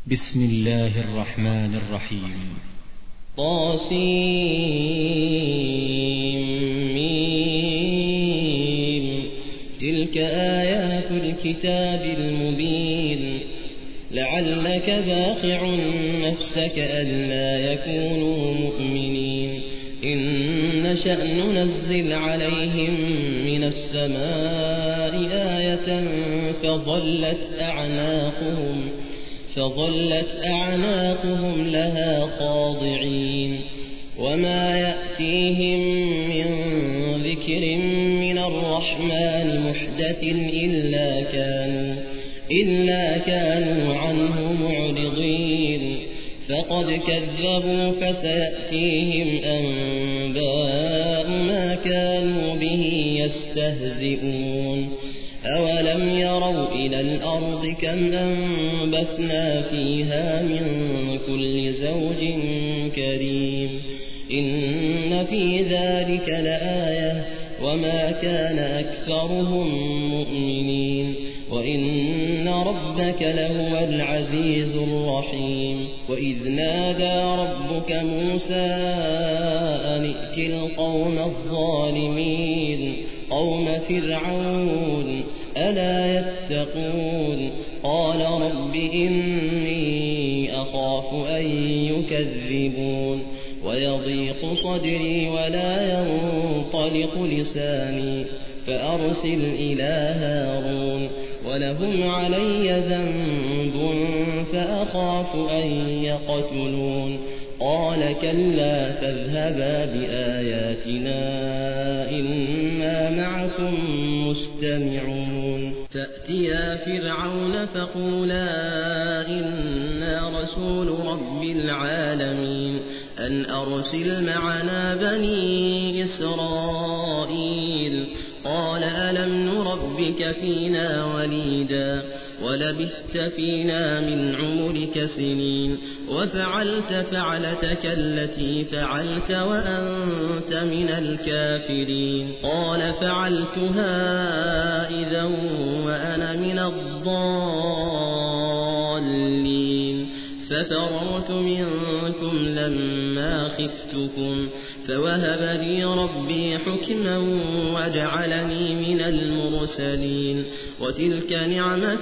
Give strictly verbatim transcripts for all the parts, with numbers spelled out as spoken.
بسم الله الرحمن الرحيم. طاسيم. تلك آيات الكتاب المبين. لعلك باخع نفسك ألا يكونوا مؤمنين. إن نشأ ننزل عليهم من السماء آية فظلت أعناقهم فظلت أعناقهم لها خاضعين. وما يأتيهم من ذكر من الرحمن محدث إلا كانوا إلا كانوا عنه معرضين. فقد كذبوا فسيأتيهم أنباء ما كانوا به يستهزئون. أولم يروا إلى الأرض كم أنبتنا فيها من كل زوج كريم. إن في ذلك لآية وما كان أكثرهم مؤمنين وإن ربك لهو العزيز الرحيم. وإذ نادى ربك موسى أن ائت القوم الظالمين قوم فرعون ألا يتقون. قال رب إني أخاف أن يكذبون ويضيق صدري ولا ينطلق لساني فأرسل إلى هارون ولهم علي ذنب فأخاف أن يقتلون. قال كلا فاذهبا بآياتنا إنا معكم مستمعون. فأتيا فرعون فقولا إنا رسول رب العالمين أن أرسل معنا بني إسرائيل. قال ألم نربك فينا وليدا ولبثت فينا من عمرك سنين وفعلت فعلتك التي فعلت وأنت من الكافرين. قال فعلتها إذا وأنا من الضالين ففررت منكم لما خفتكم فوهب لي ربي حكما وجعلني من المرسلين. وتلك نعمة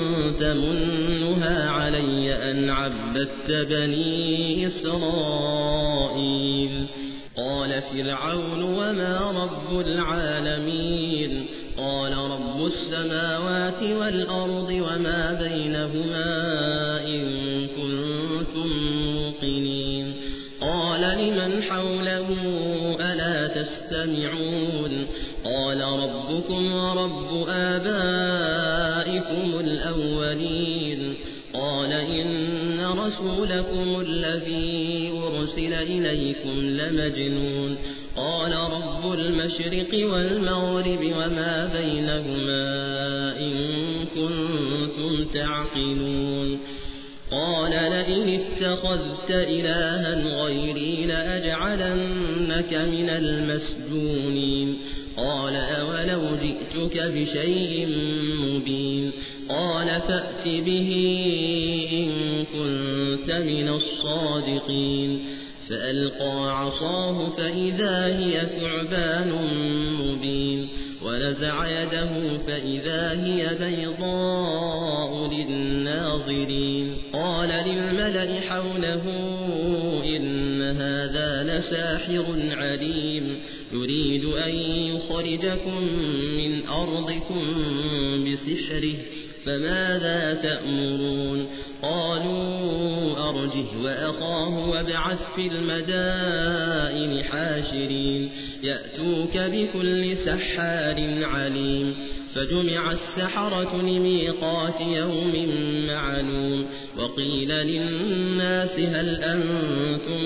تمنها علي أن عبدت بني إسرائيل. قال فرعون وما رب العالمين. قال رب السماوات والأرض وما بينهما إن كنتم موقنين. قال لمن حوله ألا تستمعون. قال ربكم ورب آبائكم الأولين. قال إن رسولكم الذي أرسل إليكم لمجنون. قال رب المشرق والمغرب وما بينهما إن كنتم تعقلون. قال لئن اتخذت إلها غيري لأجعلنك من المسجونين. قال أولو جئتك بشيء مبين. قال فأت به إن كنت من الصادقين. فألقى عصاه فإذا هي ثعبان مبين ونزع يده فإذا هي بيضاء للناظرين. قال للملأ حوله إن هذا لساحر عليم يريد أن يخرجكم من أرضكم بسحره فماذا تأمرون. قالوا أرجه وأخاه وابعث في المدائن حاشرين يأتوك بكل سحار عليم. فجمع السحرة لميقات يوم معلوم. وقيل للناس هل أنتم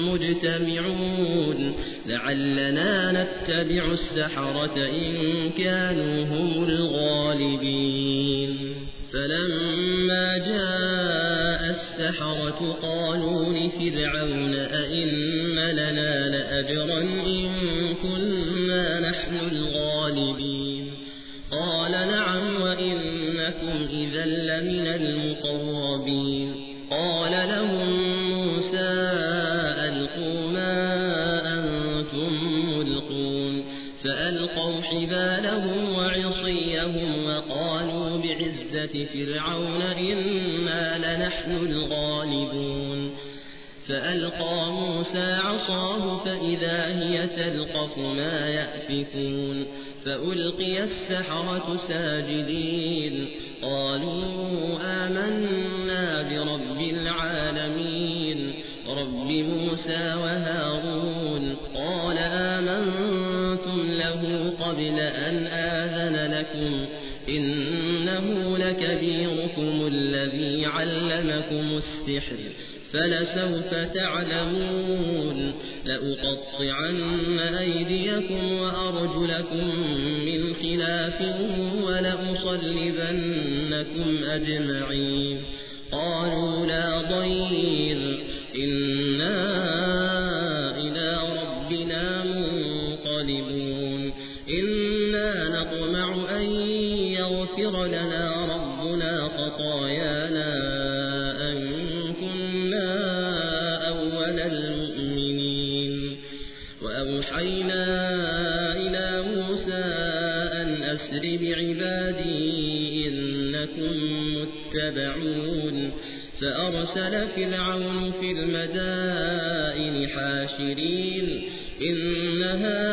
مجتمعون لعلنا نتبع السحرة إن كانوا هم الغالبين. فلما جاء السحرة قالوا لفرعون أئن لنا لأجرا إن كنا نحن الغالبين. قال نعم وإنكم إذا لمن المقربين. قال لهم موسى ألقوا ما أنتم ملقون فألقوا حبالهم وعصيهم وقالوا بعزة فرعون إنا لنحن الغالبون فألقى موسى عصاه فإذا هي تلقف ما يأفكون فألقي السحرة ساجدين قالوا آمنا برب العالمين رب موسى وهارون قال آمنتم له قبل أن آذن لكم إنه لكبيركم الذي علمكم السحر فلسوف تعلمون لأقطعن أيديكم وأرجلكم من خلاف ولأصلبنكم أجمعين قالوا لا ضير إنا إلى ربنا منقلبون إنا نطمع أن يغفر لنا ربنا خطايانا أن كنا أول المؤمنين وأوحينا إلى موسى أن أسر بعبادي إنكم متبعون فأرسل فرعون في المدائن حاشرين إن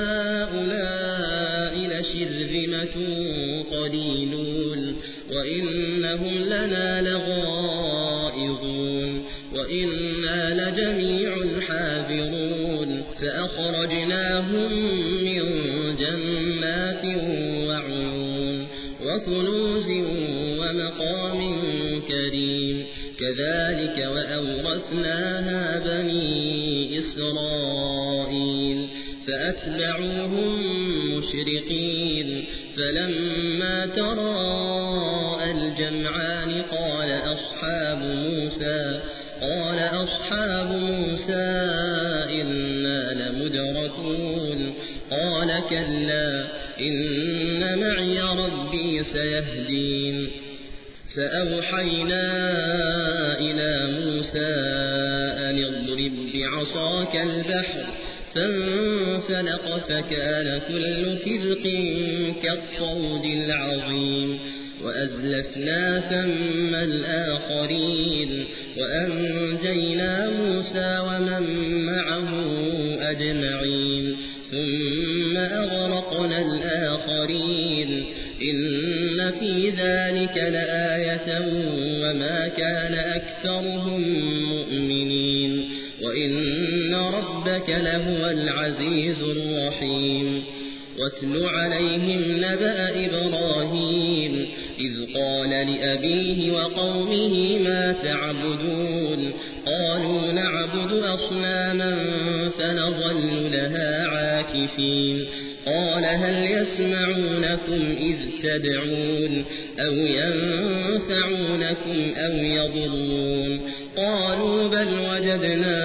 هؤلاء لشرذمة قليلون وإنهم لنا لغائظون وإنا لجميع حاذرون فأخرجناهم من جنات وعيون وكنوز ومقام كريم كذلك وأورثناها بني إسرائيل فأتبعوهم مشرقين فلما تراءى الجمعان قال أصحاب موسى قال أصحاب موسى إنا لمدركون قال كلا إن معي ربي سيهدين فأوحينا إلى موسى أن اضرب بعصاك البحر فانفلق فكان كل فرق كالطود العظيم وأزلفنا ثم الآخرين وأنجينا موسى ومن معه أجمعين ثم أغرقنا الآخرين إن في ذلك لآية وما كان أكثرهم مؤمنين وإن ربك لهو العزيز الرحيم واتل عليهم نبأ إبراهيم إذ قال لأبيه وقومه ما تعبدون قالوا نعبد أصناما فنظل لها عاكفين قال هل يسمعونكم إذ تدعون أو ينفعونكم أو يضرون قالوا بل وجدنا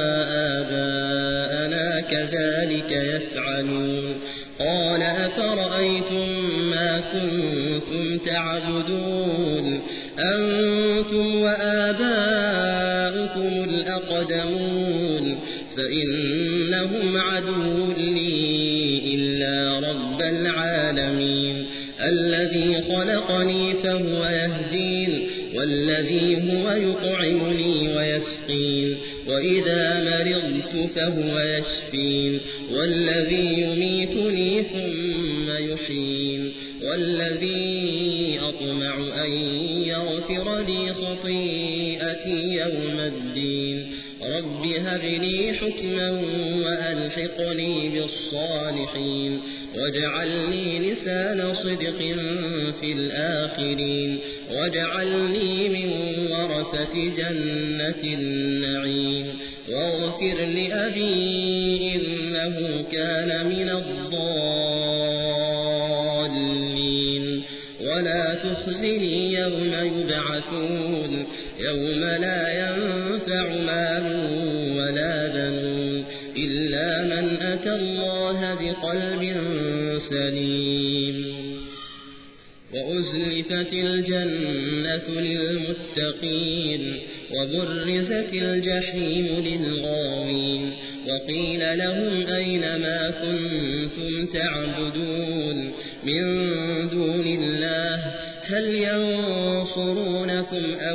آباءنا كذلك يفعلون قال أفرأيتم ما كنتم تعبدون أنتم وآباؤكم الأقدمون فإنهم عدو لي إلا رب العالمين الذي خلقني فهو يهدين والذي هو يطعمني ويسقين وإذا مرضت فهو يشفين والذي يميتني ثم يحيين والذي أطمع أن يغفر لي خطيئتي يوم الدين رب هب لي حكما وألحقني بالصالحين واجعلني لسان صدق في الآخرين واجعلني من ورثة جنة النعيم واغفر لأبي إنه كان من الضالين ولا تخزني يوم يبعثون يوم لا ينفع مال ولا بنون إلا من أتى الله بقلب سليم وأزلفت وأزلفت الجنة للمتقين وبرزت الجحيم للغاوين وقيل لهم أين ما كنتم تعبدون من دون الله هل ينصرونكم أو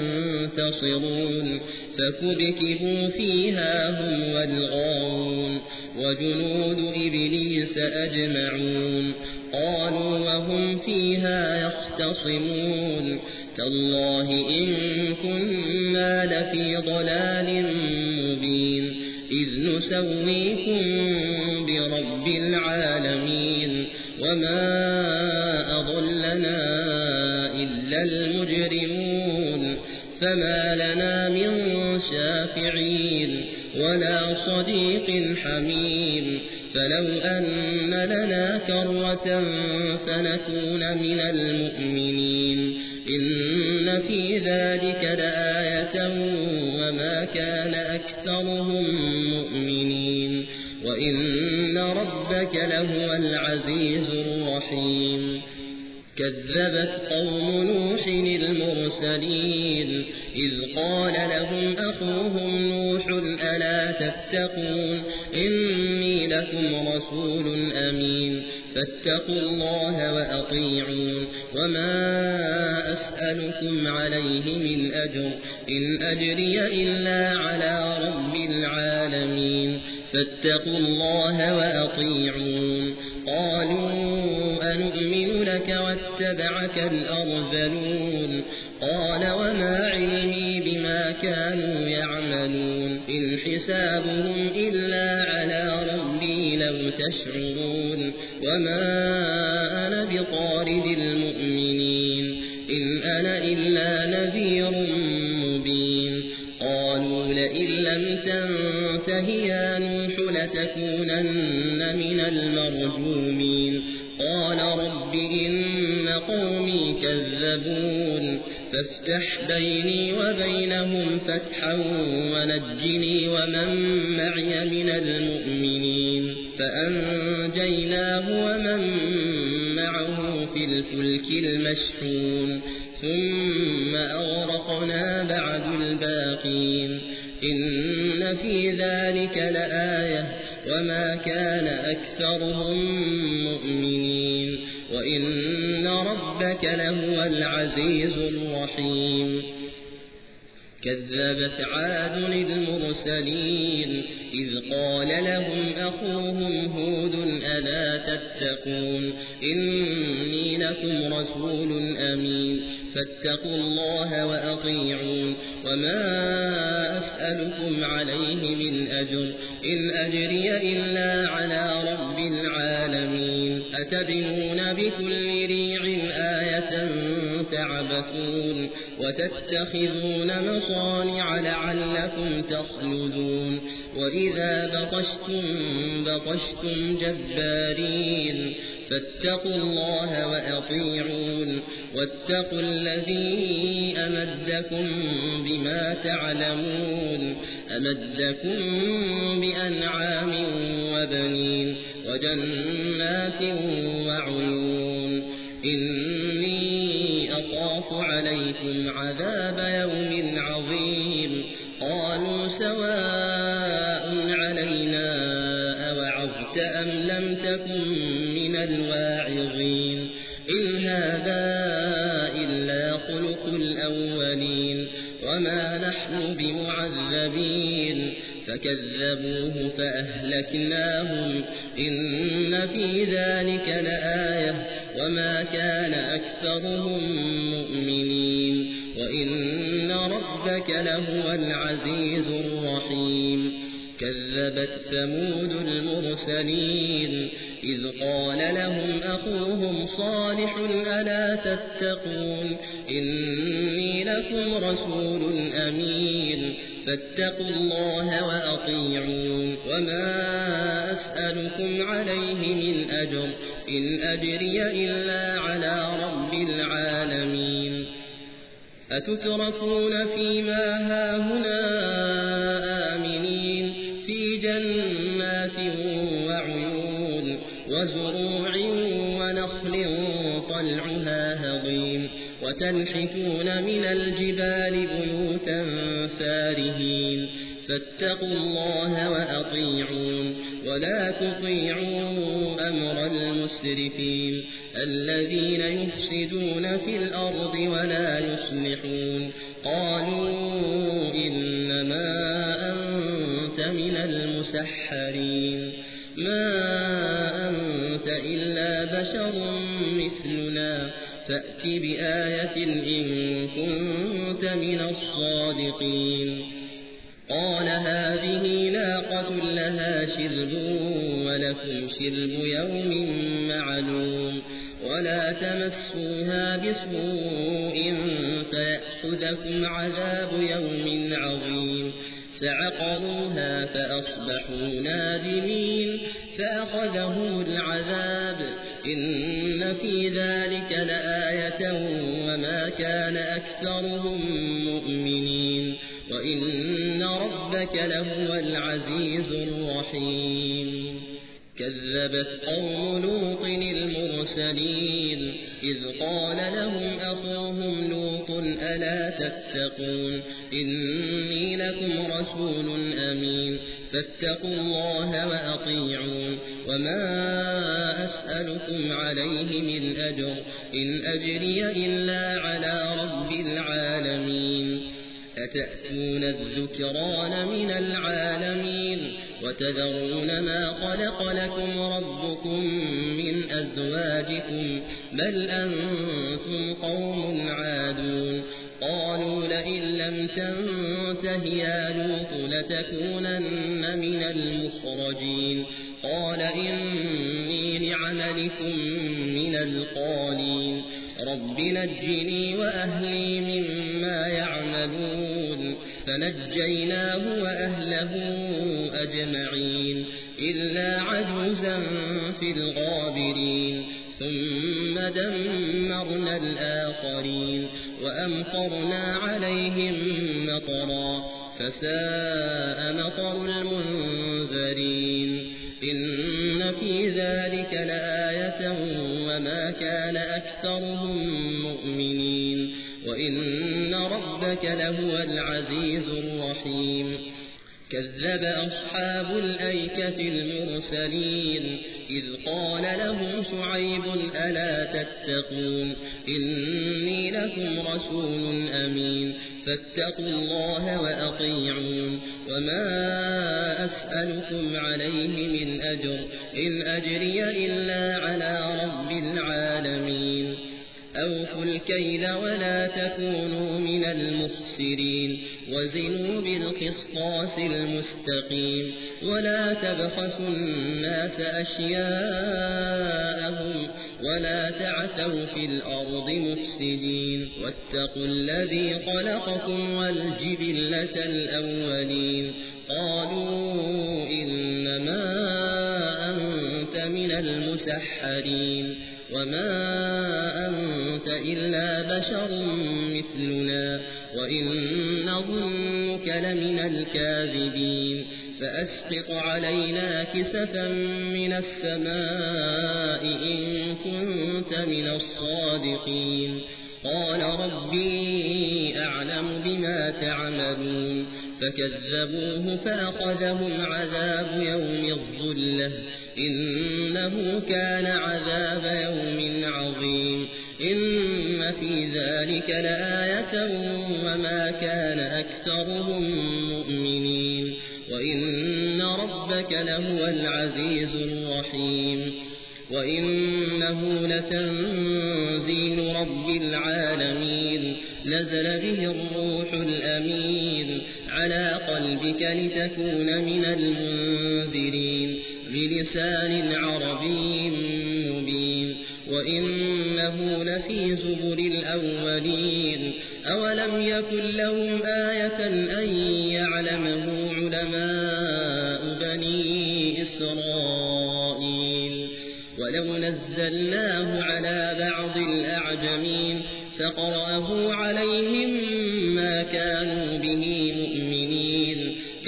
ينتصرون فكبكبوا فيها هم والغاوون وجنود إبليس أجمعون قالوا وهم فيها يختصمون تالله إن كنا لفي ضلال مبين إذ نسويكم برب العالمين وما أضلنا إلا المجرمون فما لنا من شافعين ولا صديق حميم فلو أن لنا كرة فنكون من المؤمنين إن في ذلك لآية وما كان أكثرهم مؤمنين وإن ربك لهو العزيز الرحيم كذبت قوم نوح المرسلين إذ قال لهم أخوهم نوح ألا تتقون إني لكم رسول أمين فاتقوا الله وأطيعون وما أسألكم عليه من أجر إن أجري إلا على رب العالمين فاتقوا الله وأطيعون قالوا أنؤمن لك واتبعك الأرذلون قال وما علمي بما كانوا يعملون إن حسابهم إلا على ربي لو تشعرون وما أنا بطارد المؤمنين إن أنا إلا نذير مبين قالوا لئن لم تنته يا نوح لتكونن من المرجومين قال رب إن قومي كذبون فافتح بيني وبينهم فتحا ونجني ومن معي من المؤمنين فأنجيناه ومن معه في الفلك المشحون ثم أغرقنا بعد الباقين إن في ذلك لآية وما كان أكثرهم مؤمنين وإن ربك لهو العزيز الرحيم كذبت عاد المرسلين إذ قال لهم أخوهم هود ألا تتقون إني لكم رسول أمين فاتقوا الله وأطيعون وما أسألكم عليه من أجر إن أجري إلا على رب العالمين أتبنون بكل ريع آية تعبثون وتتخذون مصانع لعلكم تخلدون وإذا بطشتم بطشتم جبارين فاتقوا الله وأطيعون واتقوا الذي أمدكم بما تعلمون أمدكم بأنعام وبنين وجنات وعيون إني أخاف عليكم عذاب يوم عظيم قالوا سواء علينا أوعظت أم لم تكن من الواعظين إن هذا إلا خلق الأولين وما نحن بمعذبين فكذبوه فأهلكناهم إن في ذلك لآية وما كان أكثرهم مؤمنين وإن ربك لهو العزيز الرحيم كذبت ثمود المرسلين إذ قال لهم أخوهم صالح ألا تتقون إني لكم رسول أمين فاتقوا الله وأطيعون وما أسألكم عليه من أجر إن أجري إلا على رب العالمين أتتركون فيما هاهنا آمنين في جنات وعيون وزروع ونخل طلعها هضيم وتنحتون من الجبال بيوتا فارهين فاتقوا الله وأطيعون ولا تطيعوا أمر المسرفين الذين يفسدون في الأرض ولا يصلحون قالوا إنما أنت من المسحرين ما أنت إلا بشر مثلنا فأت بآية إن كنت من الصادقين قال هذه ناقة لها شرب ولكم شرب يوم معلوم ولا تمسوها بسوء فيأخذكم عذاب يوم عظيم فعقروها فأصبحوا نادمين فأخذهم العذاب إن في ذلك لآية وما كان أكثرهم مؤمنين وإن ربك لهو العزيز الرحيم كذبت قوم لوط المرسلين إذ قال لهم أخوهم لوط ألا تتقون إني لكم رسول أمين فاتقوا الله وأطيعون وما أسألكم عليه من أجر إن أجري إلا على رب العالمين أتأتون الذكران من العالمين وتذرون ما خلق لكم ربكم من أزواجكم بل أنتم قوم عادون قالوا لئن لم تنته يا لوط لتكونن من المخرجين قال إني لعملكم من القالين رب نجني وأهلي مما يعملون فنجيناه وأهله أجمعين إلا عجوزا في الغابرين ثم دمرنا الآخرين وأمطرنا عليهم مطرا فساء مطر المنذرين إن في ذلك لآية وما كان أكثرهم مؤمنين وإن ربك لهو العزيز الرحيم كذب أصحاب الأيكة المرسلين إذ قال لهم شعيب ألا تتقون إني لكم رسول أمين فاتقوا الله وأطيعون وما أسألكم عليه من أجر إن أجري إلا على رب العالمين أوفوا الكيل ولا تكونوا من المخسرين وزنوا بالقسطاس المستقيم ولا تبخسوا الناس أشياءهم ولا تعثوا في الأرض مفسدين واتقوا الذي خلقكم والجبلة الأولين قالوا إنما أنت من المسحرين وما أنت إلا بشر مثلنا وإن نظنك لمن الكاذبين فأسقط علينا كسفا من السماء إن كنت من الصادقين قال ربي أعلم بما تعملون فكذبوه فأخذهم عذاب يوم الظلة إنه كان عذاب يوم عظيم إن في ذلك لآية وما كان أكثرهم مؤمنين وإن ربك لهو العزيز الرحيم وإنه لتنزيل رب العالمين نزل به الروح الأمين على قلبك لتكون من المنذرين بلسان عربي مبين وإنه لفي زبر الأولين أولم يكن لهم آية أن يعلمه علماء بني إسرائيل ولو نزلناه على بعض الأعجمين فقرأه عليهم ما كانوا به مؤمنين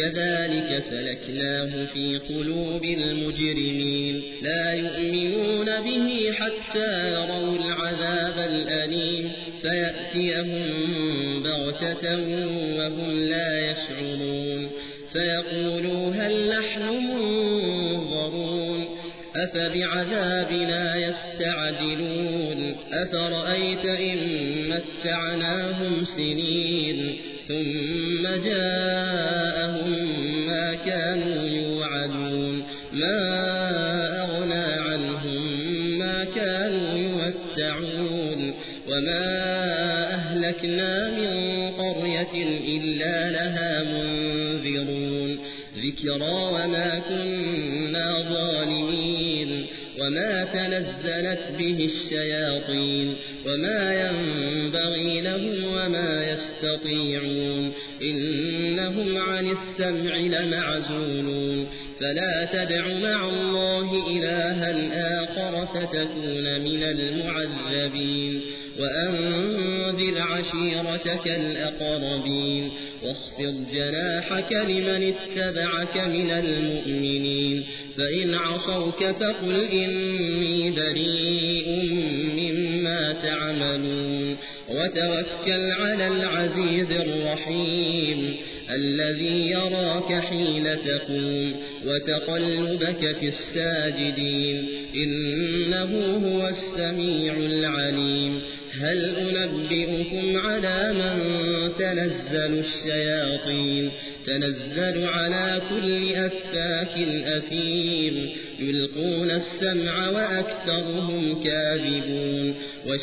كذلك سلكناه في قلوب المجرمين لا يؤمنون به حتى يروا العذاب الأليم فيأتيهم بغتة وهم لا يشعرون فيقولوا هل نحن منظرون أفبعذابنا يستعجلون أفرأيت إن متعناهم سنين ثم جاءهم ما كانوا يوعدون ما أغنى عنهم ما كانوا يمتعون وما أهلكنا من قرية إلا لها منذرون ذكرى وما كنا ظالمين وما تنزلت به الشياطين وما ينبغي لهم وما يستطيعون إنهم عن السمع لمعزولون فلا تدع مع الله إلها آخر فتكون من المعذبين وأنذر عشيرتك الأقربين واخفض جناحك لمن اتبعك من المؤمنين فإن عصوك فقل إني بريء مما تعملون وتوكل على العزيز الرحيم الذي يراك حين تقوم وتقلبك في الساجدين إنه هو السميع العليم هل أنبئكم على من تنزل الشياطين تنزل على كل أفاك أثيم يلقون السمع وأكثرهم كاذبون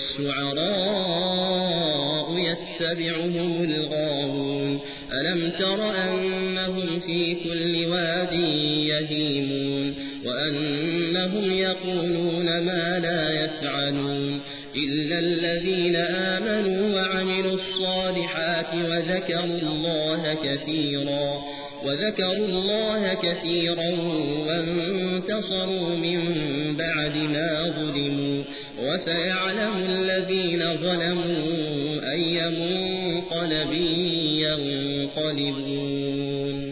والشعراء يتبعهم الغاوون ألم تر أنهم في كل واد يهيمون وأنهم يقولون ما لا يفعلون إلا الذين آمنوا وعملوا الصالحات وذكروا الله كثيرا وذكروا الله كثيرا وانتصروا من بعد ما ظلموا وسيعلم الذين ظلموا أي منقلب ينقلبون.